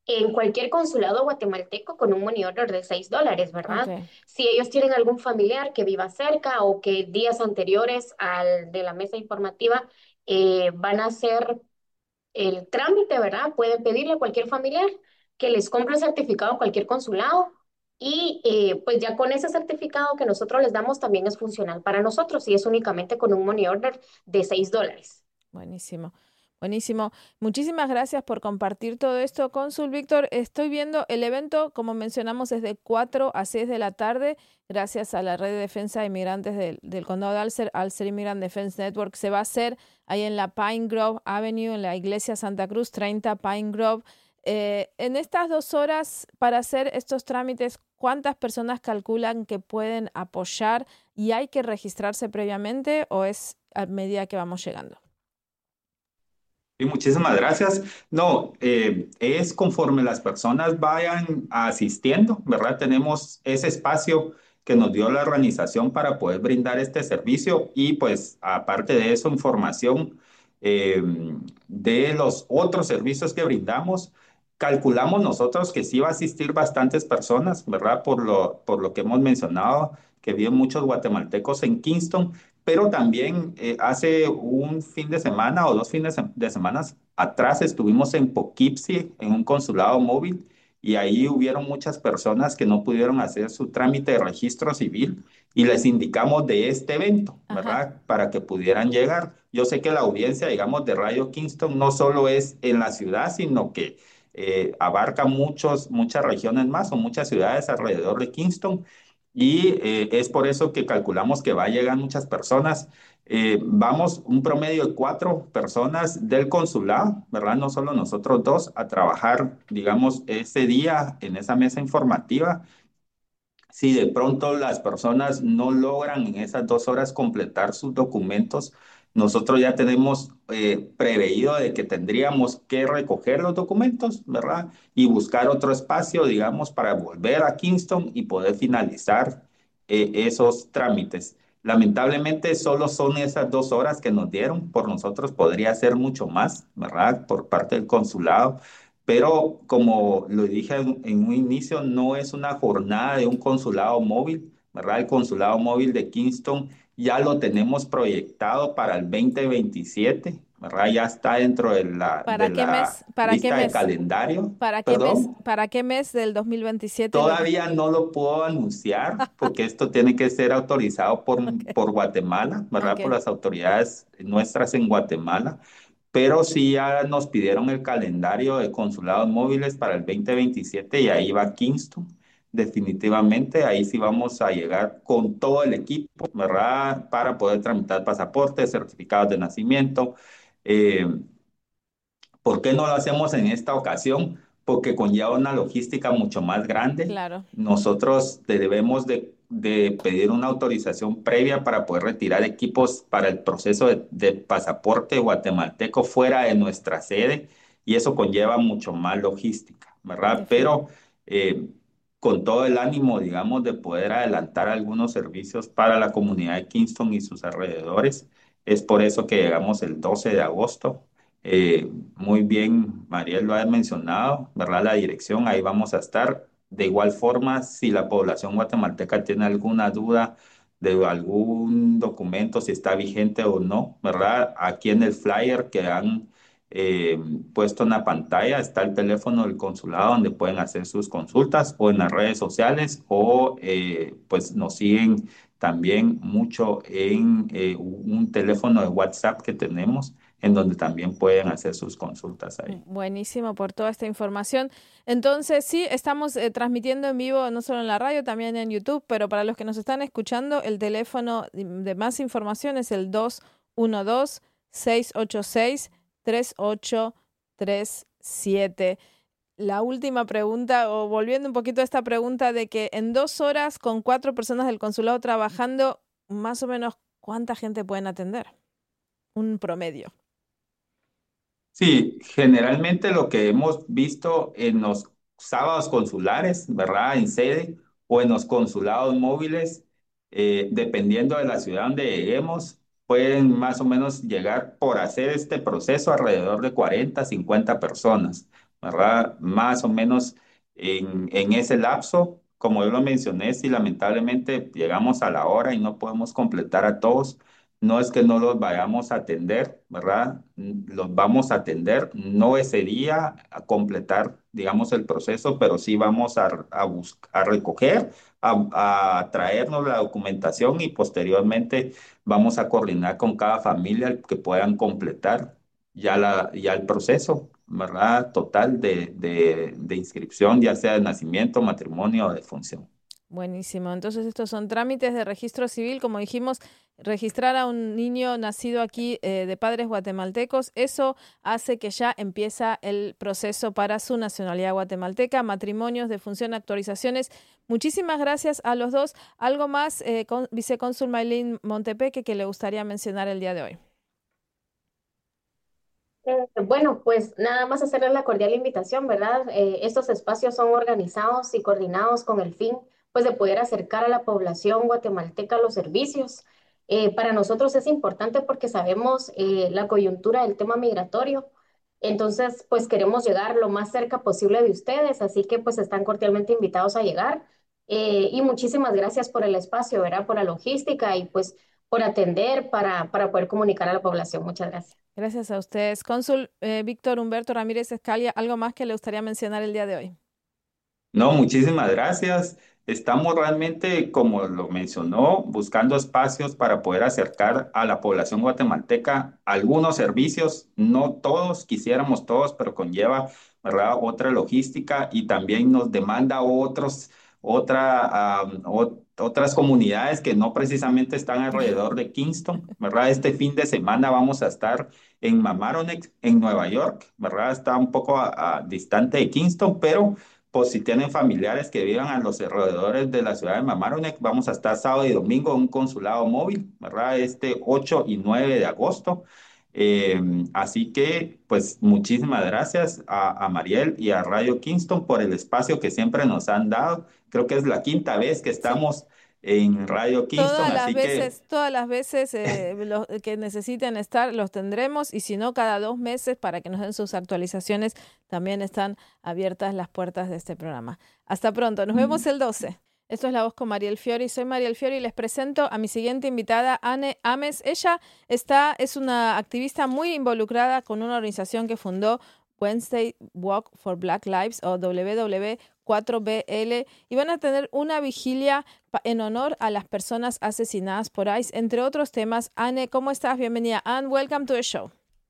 en cualquier consulado guatemalteco con un money order de $6, Ok, ¿verdad? Si ellos tienen algún familiar que viva cerca o que días anteriores al de la mesa informativa van a hacer el trámite, ¿verdad? Pueden pedirle a cualquier familiar que les compre el certificado en cualquier consulado y pues ya con ese certificado que nosotros les damos también es funcional para nosotros y es únicamente con un money order de $6. buenísimo. Buenísimo. Muchísimas gracias por compartir todo esto, Cónsul Víctor. Estoy viendo el evento, como mencionamos, es de 4 a 6 de la tarde, gracias a la Red de Defensa de Inmigrantes del Condado de Alcer, Alcer Immigrant Defense Network. Se va a hacer ahí en la Pine Grove Avenue, en la Iglesia Santa Cruz 30 Pine Grove. En estas 2 horas, para hacer estos trámites, ¿cuántas personas calculan que pueden apoyar y hay que registrarse previamente o es a medida que vamos llegando? Y muchísimas gracias. No, es conforme las personas vayan asistiendo, ¿verdad? Tenemos ese espacio que nos dio la organización para poder brindar este servicio y pues aparte de eso, información eh, de los otros servicios que brindamos. Calculamos nosotros que sí va a asistir bastantes personas, ¿verdad? Por lo que hemos mencionado, que viven muchos guatemaltecos en Kingston, pero también hace un fin de semana o 2 fines de semanas atrás estuvimos en Poughkeepsie, en un consulado móvil, y ahí hubieron muchas personas que no pudieron hacer su trámite de registro civil y les indicamos de este evento, Ajá. ¿verdad? Para que pudieran llegar. Yo sé que la audiencia, digamos, de Radio Kingston no solo es en la ciudad, sino que abarca muchas regiones más o muchas ciudades alrededor de Kingston. Y es por eso que calculamos que va a llegar muchas personas. Vamos un promedio de 4 personas del consulado, ¿verdad? No solo nosotros dos, a trabajar, digamos, ese día en esa mesa informativa. Si de pronto las personas no logran en esas 2 horas completar sus documentos, nosotros ya tenemos preveído de que tendríamos que recoger los documentos, ¿verdad? Y buscar otro espacio, digamos, para volver a Kingston y poder finalizar esos trámites. Lamentablemente solo son esas 2 horas que nos dieron, por nosotros podría ser mucho más, ¿verdad? Por parte del consulado, pero como lo dije en un inicio, no es una jornada de un consulado móvil, ¿verdad? El consulado móvil de Kingston ya lo tenemos proyectado para el 2027, ¿verdad? Ya está dentro de ¿Para qué la mes? ¿Para qué lista de mes? calendario. ¿Para qué mes? Perdón, ¿Para qué mes del 2027 lo te... todavía no lo puedo anunciar porque esto tiene que ser autorizado Ok, por Guatemala, ¿verdad? Por ok, las autoridades nuestras en Guatemala, pero sí ya nos pidieron el calendario de consulados móviles para el 2027 y ahí va Kingston. Definitivamente, ahí sí vamos a llegar con todo el equipo, ¿verdad? Para poder tramitar pasaportes, certificados de nacimiento. Eh, ¿Por qué no lo hacemos en esta ocasión? Porque conlleva una logística mucho más grande. claro, Nosotros debemos de pedir una autorización previa para poder retirar equipos para el proceso de pasaporte guatemalteco fuera de nuestra sede y eso conlleva mucho más logística, ¿verdad? definitivamente. Pero eh, con todo el ánimo, digamos, de poder adelantar algunos servicios para la comunidad de Kingston y sus alrededores. Es por eso que llegamos el 12 de agosto. Muy bien, Mariel lo ha mencionado, ¿verdad? La dirección, ahí vamos a estar. De igual forma, si la población guatemalteca tiene alguna duda de algún documento, si está vigente o no, ¿verdad? Aquí en el flyer que han eh, puesto en la pantalla está el teléfono del consulado donde pueden hacer sus consultas o en las redes sociales o pues nos siguen también mucho en un teléfono de WhatsApp que tenemos en donde también pueden hacer sus consultas ahí. Buenísimo por toda esta información. Entonces, sí, estamos transmitiendo en vivo no solo en la radio, también en YouTube, pero para los que nos están escuchando, el teléfono de más información es el 212-686-3837. La última pregunta, o volviendo un poquito a esta pregunta de que en 2 horas con 4 personas del consulado trabajando, más o menos, ¿cuánta gente pueden atender? Un promedio. Sí, generalmente lo que hemos visto en los sábados consulares, ¿verdad? En sede o en los consulados móviles, dependiendo de la ciudad donde lleguemos, pueden más o menos llegar por hacer este proceso alrededor de 40, 50 personas, ¿verdad? Más o menos en ese lapso, como yo lo mencioné, si lamentablemente llegamos a la hora y no podemos completar a todos, no es que no los vayamos a atender, ¿verdad? Los vamos a atender, no ese día a completar, digamos, el proceso, pero sí vamos a recoger, a traernos la documentación y posteriormente vamos a coordinar con cada familia que puedan completar ya el proceso, ¿verdad? Total de inscripción, ya sea de nacimiento, matrimonio o de función. Buenísimo. Entonces, estos son trámites de registro civil, como dijimos, registrar a un niño nacido aquí de padres guatemaltecos, eso hace que ya empieza el proceso para su nacionalidad guatemalteca, matrimonios, defunción, actualizaciones. Muchísimas gracias a los dos. ¿Algo más, vicecónsul Maylin Montepeque, que le gustaría mencionar el día de hoy? Bueno, pues nada más hacerles la cordial invitación, ¿verdad? Estos espacios son organizados y coordinados con el fin, pues, de poder acercar a la población guatemalteca a los servicios. Para nosotros es importante porque sabemos la coyuntura del tema migratorio. Entonces, pues queremos llegar lo más cerca posible de ustedes, así que pues están cordialmente invitados a llegar. Y muchísimas gracias por el espacio, ¿verdad? Por la logística y pues por atender para poder comunicar a la población. Muchas gracias. Gracias a ustedes. Cónsul Víctor Humberto Ramírez Escalia, ¿algo más que le gustaría mencionar el día de hoy? No, muchísimas gracias. Estamos realmente, como lo mencionó, buscando espacios para poder acercar a la población guatemalteca algunos servicios, no todos, quisiéramos todos, pero conlleva, ¿verdad? Otra logística y también nos demanda otras comunidades que no precisamente están alrededor de Kingston, ¿verdad? Este fin de semana vamos a estar en Mamaroneck, en Nueva York, ¿verdad? Está un poco distante de Kingston, pero pues si tienen familiares que vivan a los alrededores de la ciudad de Mamaroneck, vamos a estar sábado y domingo en un consulado móvil, ¿verdad? Este 8 y 9 de agosto. Eh, Así que, pues, muchísimas gracias a Mariel y a Radio Kingston por el espacio que siempre nos han dado. Creo que es la quinta vez que Sí. estamos en Radio Kingston, así que Todas las veces los que necesiten estar los tendremos y si no, cada 2 meses para que nos den sus actualizaciones, también están abiertas las puertas de este programa. Hasta pronto, nos vemos el 12. Esto es La Voz con Mariel Fiori. Soy Mariel Fiori y les presento a mi siguiente invitada, Anne Ames. Ella es una activista muy involucrada con una organización que fundó Wednesday Walk for Black Lives o WW4BL y van a tener una vigilia en honor a las personas asesinadas por ICE, entre otros temas. Anne, ¿cómo estás? Bienvenida. Anne, welcome to the show.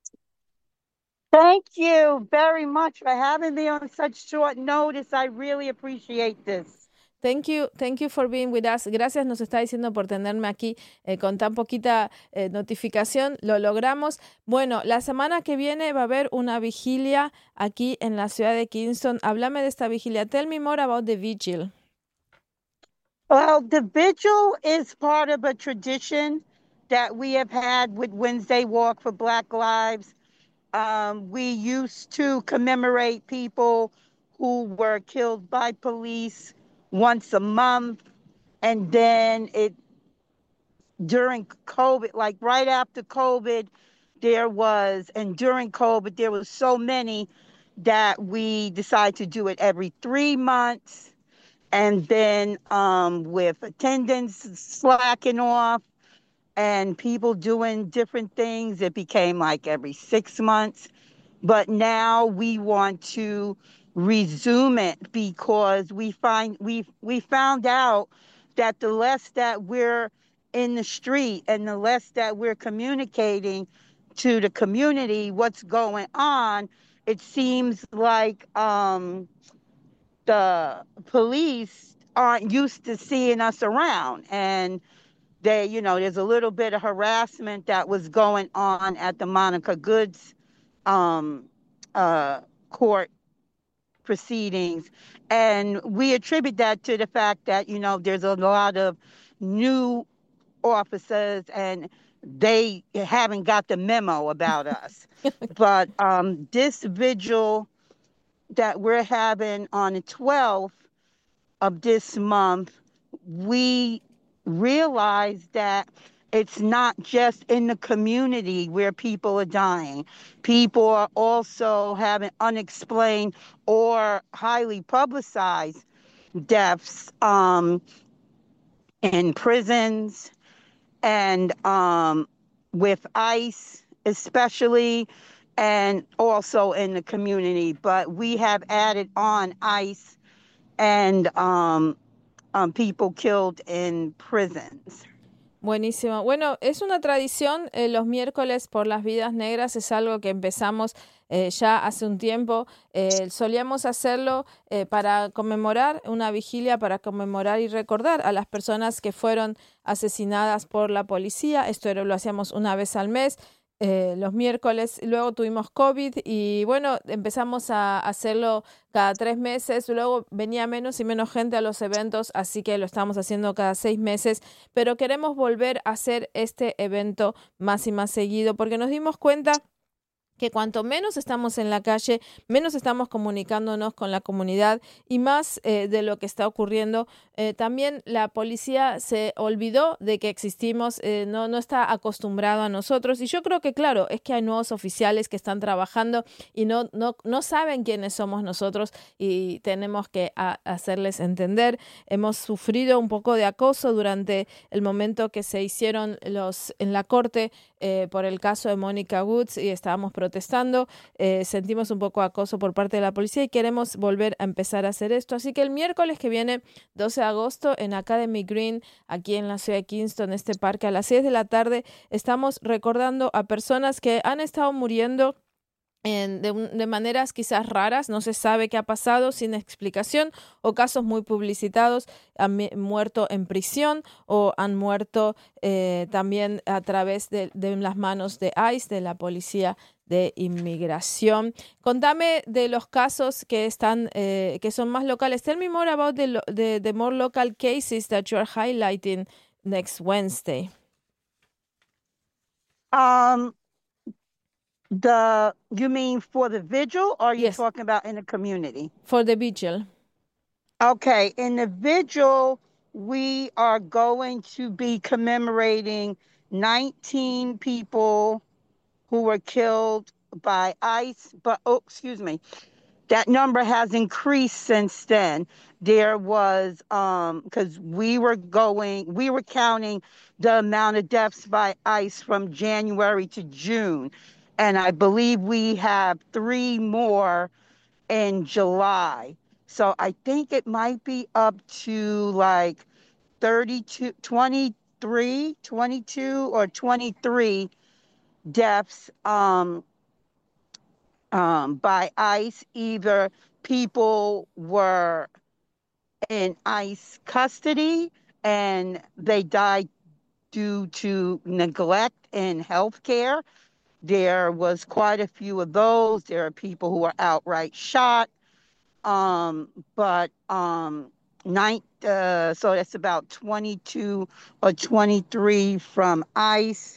Thank you very much for having me on such short notice. I really appreciate this. Thank you for being with us. Gracias, nos está diciendo por tenerme aquí con tan poquita notificación. Lo logramos. Bueno, la semana que viene va a haber una vigilia aquí en la ciudad de Kingston. Háblame de esta vigilia. Tell me more about the vigil. Well, the vigil is part of a tradition that we have had with Wednesday Walk for Black Lives. We used to commemorate people who were killed by police once a month. And then during COVID, like right after COVID, during COVID, there was so many that we decided to do it every 3 months. And then with attendance slacking off and people doing different things, it became like every 6 months. But now we want to resume it because we found out that the less that we're in the street and the less that we're communicating to the community what's going on, it seems like the police aren't used to seeing us around, and there's a little bit of harassment that was going on at the Monica Goods court proceedings, and we attribute that to the fact that there's a lot of new officers and they haven't got the memo about us. But this vigil that we're having on the 12th of this month, we realized that It's not just in the community where people are dying. People are also having unexplained or highly publicized deaths in prisons and with ICE especially, and also in the community. But we have added on ICE and people killed in prisons. Buenísimo. Bueno, es una tradición, los miércoles por las vidas negras, es algo que empezamos ya hace un tiempo. Solíamos hacerlo para conmemorar, una vigilia para conmemorar y recordar a las personas que fueron asesinadas por la policía. Lo hacíamos una vez al mes. Los miércoles, luego tuvimos COVID y bueno, empezamos a hacerlo cada 3 meses, luego venía menos y menos gente a los eventos, así que lo estamos haciendo cada 6 meses, pero queremos volver a hacer este evento más y más seguido porque nos dimos cuenta que cuanto menos estamos en la calle, menos estamos comunicándonos con la comunidad y más de lo que está ocurriendo. También la policía se olvidó de que existimos, no está acostumbrado a nosotros. Y yo creo que, claro, es que hay nuevos oficiales que están trabajando y no saben quiénes somos nosotros y tenemos que hacerles entender. Hemos sufrido un poco de acoso durante el momento que se hicieron en la corte por el caso de Mónica Woods y estábamos protestando, sentimos un poco de acoso por parte de la policía y queremos volver a empezar a hacer esto. Así que el miércoles que viene, 12 de agosto, en Academy Green, aquí en la ciudad de Kingston, este parque, a las 6 de la tarde, estamos recordando a personas que han estado muriendo de maneras quizás raras, no se sabe qué ha pasado, sin explicación, o casos muy publicitados, han muerto en prisión o han muerto también a través de las manos de ICE, de la policía de inmigración. Contame de los casos que son más locales. Tell me more about the more local cases that you are highlighting next Wednesday. You mean for the vigil, or are you Yes. talking about in the community? For the vigil. Okay, in the vigil, we are going to be commemorating 19 people who were killed by ICE, but that number has increased since then. There was, because we were counting the amount of deaths by ICE from January to June. And I believe we have 3 more in July. So I think it might be up to like 22 or 23 deaths by ICE. Either people were in ICE custody and they died due to neglect in healthcare. There was quite a few of those. There are people who were outright shot. So that's about 22 or 23 from ICE.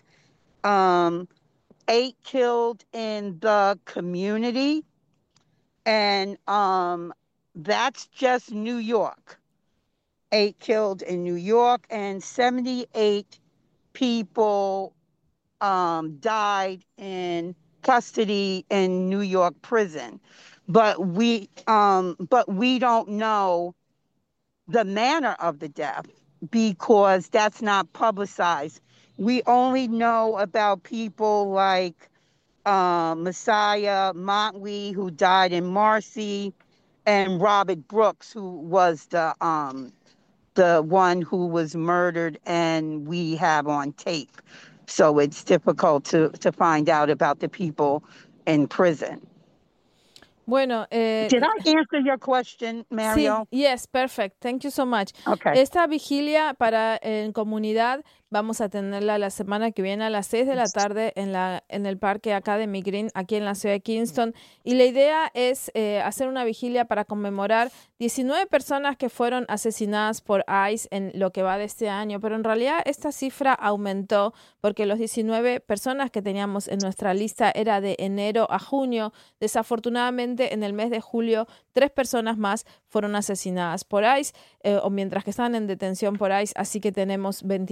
8 killed in the community. And that's just New York. 8 killed in New York, and 78 people died in custody in New York prison. But we don't know the manner of the death because that's not publicized. We only know about people like Messiah Montwe, who died in Marcy, and Robert Brooks, who was the one who was murdered and we have on tape. So it's difficult to find out about the people in prison. Bueno, Did I answer your question, Mario? Sí, yes, perfect. Thank you so much. Okay. Esta vigilia en comunidad vamos a tenerla la semana que viene a las 6 de la tarde en el Parque Academy Green, aquí en la ciudad de Kingston. Y la idea es hacer una vigilia para conmemorar 19 personas que fueron asesinadas por ICE en lo que va de este año. Pero en realidad esta cifra aumentó porque los 19 personas que teníamos en nuestra lista era de enero a junio. Desafortunadamente, en el mes de julio, 3 personas más fueron asesinadas por ICE, o mientras que estaban en detención por ICE, así que tenemos 22 o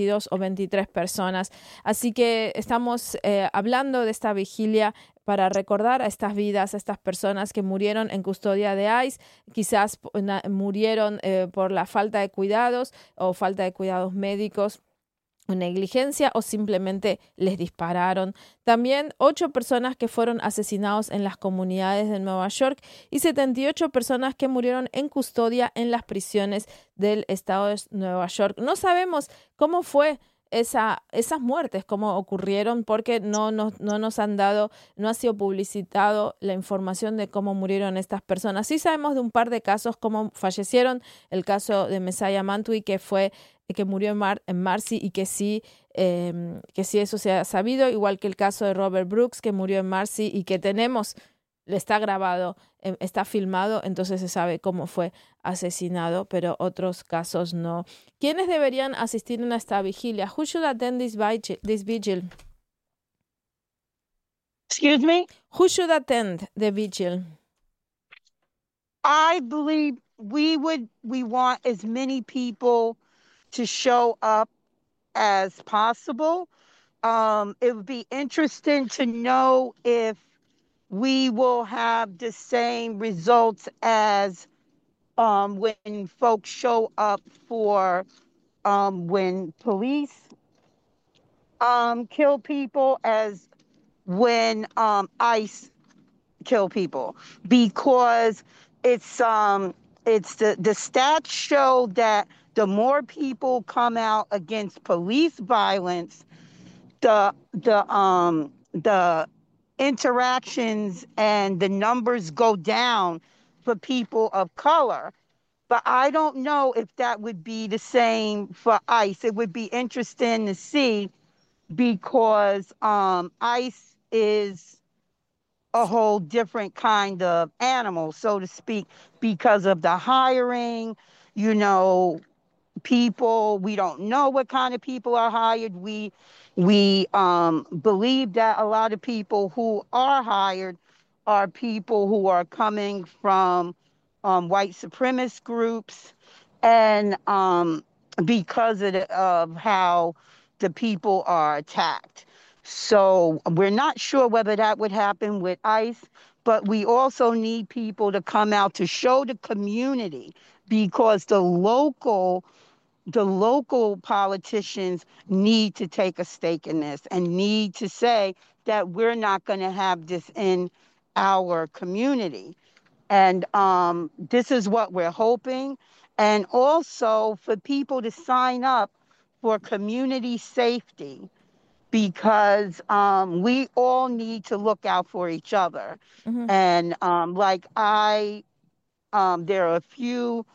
23 personas. Así que estamos hablando de esta vigilia para recordar a estas vidas, a estas personas que murieron en custodia de ICE, quizás murieron por la falta de cuidados o falta de cuidados médicos, negligencia o simplemente les dispararon. También 8 personas que fueron asesinados en las comunidades de Nueva York y 78 personas que murieron en custodia en las prisiones del estado de Nueva York. No sabemos cómo fue esas muertes, cómo ocurrieron, porque no nos han dado, no ha sido publicitado la información de cómo murieron estas personas. Sí sabemos de un par de casos, cómo fallecieron, el caso de Messiah Mantui, que murió en Marcy y que sí eso se ha sabido, igual que el caso de Robert Brooks, que murió en Marcy y que está grabado, está filmado, entonces se sabe cómo fue asesinado, pero otros casos no. ¿Quiénes deberían asistir a esta vigilia? Who should attend this vigil? Excuse me? Who should attend the vigil? I believe we want as many people to show up as possible. It would be interesting to know if we will have the same results as when folks show up for when police kill people as when ICE kill people, because it's the stats show that the more people come out against police violence, the interactions and the numbers go down for people of color. But I don't know if that would be the same for ICE. It would be interesting to see, because ICE is a whole different kind of animal, so to speak, because of the hiring, people. We don't know what kind of people are hired. We believe that a lot of people who are hired are people who are coming from white supremacist groups, and because of how the people are attacked. So we're not sure whether that would happen with ICE, but we also need people to come out to show the community, because the local politicians need to take a stake in this and need to say that we're not going to have this in our community. And this is what we're hoping. And also for people to sign up for community safety, because we all need to look out for each other. Mm-hmm. And there are a few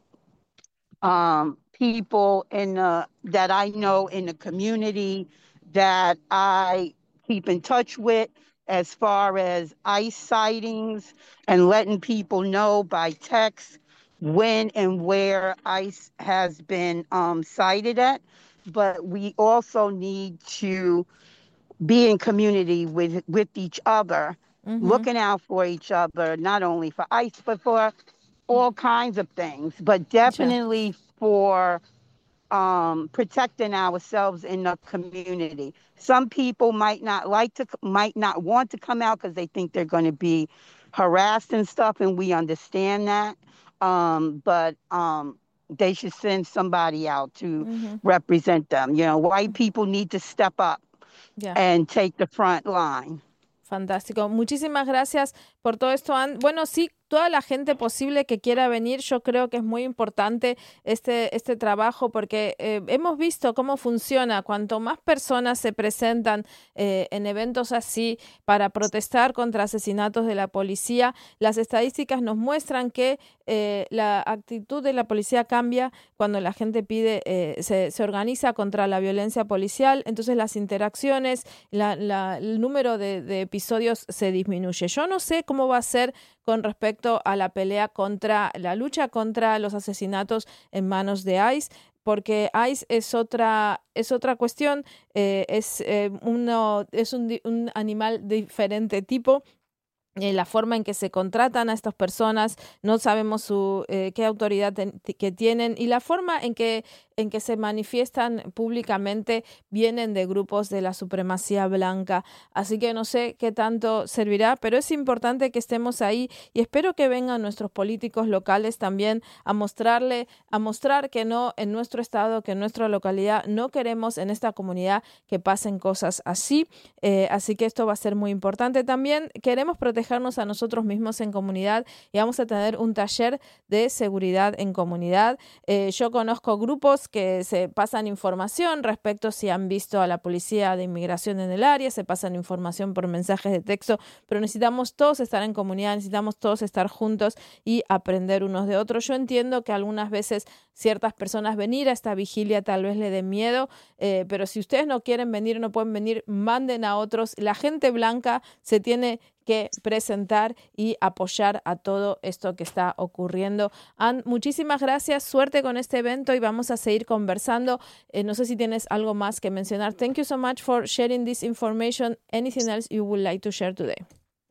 people that I know in the community that I keep in touch with, as far as ICE sightings, and letting people know by text when and where ICE has been sighted at. But we also need to be in community with each other, Mm-hmm. looking out for each other, not only for ICE, but for all kinds of things, but definitely for protecting ourselves in the community. Some people might not want to come out because they think they're going to be harassed and stuff, and we understand that. But they should send somebody out to Mm-hmm. represent them. White people need to step up Yeah. and take the front line. Fantástico. Muchísimas gracias por todo esto, Ann. Bueno, sí, toda la gente posible que quiera venir, yo creo que es muy importante este trabajo, porque hemos visto cómo funciona. Cuanto más personas se presentan en eventos así para protestar contra asesinatos de la policía, las estadísticas nos muestran que la actitud de la policía cambia cuando la gente se organiza contra la violencia policial. Entonces las interacciones, el número de episodios se disminuye. Yo no sé cómo va a ser con respecto a la lucha contra los asesinatos en manos de ICE, porque ICE es otra cuestión, es un animal de diferente tipo. la forma en que se contratan a estas personas, no sabemos qué autoridad que tienen, y la forma en que se manifiestan públicamente vienen de grupos de la supremacía blanca. Así que no sé qué tanto servirá, pero es importante que estemos ahí, y espero que vengan nuestros políticos locales también a mostrar que no, en nuestro estado, que en nuestra localidad no queremos en esta comunidad que pasen cosas así. Así que esto va a ser muy importante. También queremos protegernos a nosotros mismos en comunidad, y vamos a tener un taller de seguridad en comunidad. Yo conozco grupos que se pasan información respecto si han visto a la policía de inmigración en el área, se pasan información por mensajes de texto, pero necesitamos todos estar en comunidad, necesitamos todos estar juntos y aprender unos de otros. Yo entiendo que algunas veces ciertas personas venir a esta vigilia tal vez le dé miedo, pero si ustedes no quieren venir, no pueden venir, manden a otros. La gente blanca se tiene que presentar y apoyar a todo esto que está ocurriendo. Ann, muchísimas gracias, suerte con este evento, y vamos a seguir conversando. No sé si tienes algo más que mencionar. Thank you so much for sharing this information. Anything else you would like to share today?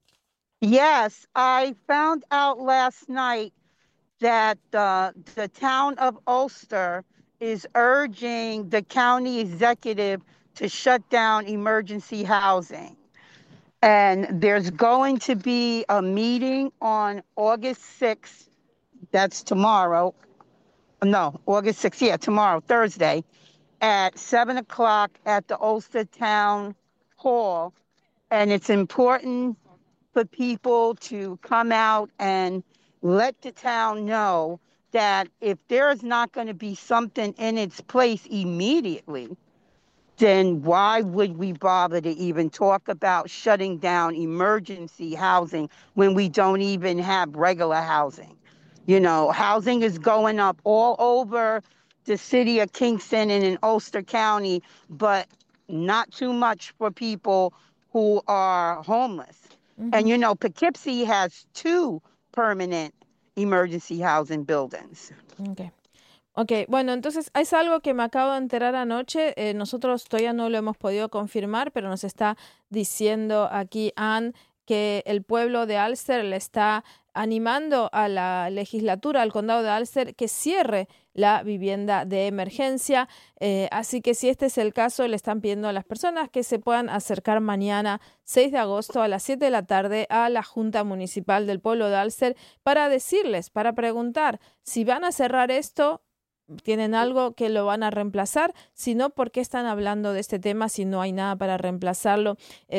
Yes, I found out last night that the town of Ulster is urging the county executive to shut down emergency housing. And there's going to be a meeting on August 6th. That's tomorrow. No, August 6th. Yeah, tomorrow, Thursday, at 7 o'clock at the Ulster Town Hall. And it's important for people to come out and let the town know that if there is not going to be something in its place immediately, then why would we bother to even talk about shutting down emergency housing when we don't even have regular housing? You know, housing is going up all over the city of Kingston and in Ulster County, but not too much for people who are homeless. Mm-hmm. And, you know, Poughkeepsie has 2 permanent emergency housing buildings. Ok, bueno, entonces es algo que me acabo de enterar anoche. Nosotros todavía no lo hemos podido confirmar, pero nos está diciendo aquí Ann que el pueblo de Ulster le está animando a la legislatura, al condado de Ulster, que cierre la vivienda de emergencia. Así que si este es el caso, le están pidiendo a las personas que se puedan acercar mañana 6 de agosto a las 7 de la tarde a la Junta Municipal del pueblo de Ulster para decirles, para preguntar si van a cerrar esto. ¿Tienen algo que lo van a reemplazar? Si no, ¿por qué están hablando de este tema si no hay nada para reemplazarlo?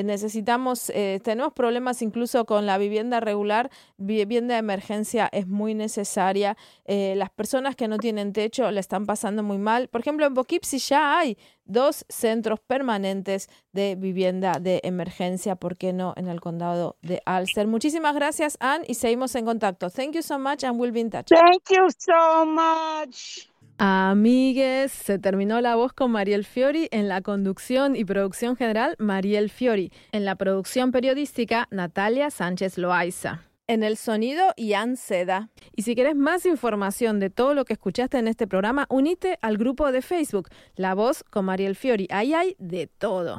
Tenemos problemas incluso con la vivienda regular. Vivienda de emergencia es muy necesaria. Las personas que no tienen techo le están pasando muy mal. Por ejemplo, en Poughkeepsie ya hay 2 centros permanentes de vivienda de emergencia. ¿Por qué no en el condado de Ulster? Muchísimas gracias, Ann, y seguimos en contacto. Thank you so much and we'll be in touch. Thank you so much. Amigues, se terminó La Voz con Mariel Fiori. En la conducción y producción general, Mariel Fiori. En la producción periodística, Natalia Sánchez Loaiza. En el sonido, Ian Seda. Y si quieres más información de todo lo que escuchaste en este programa, unite al grupo de Facebook La Voz con Mariel Fiori. Ahí hay de todo.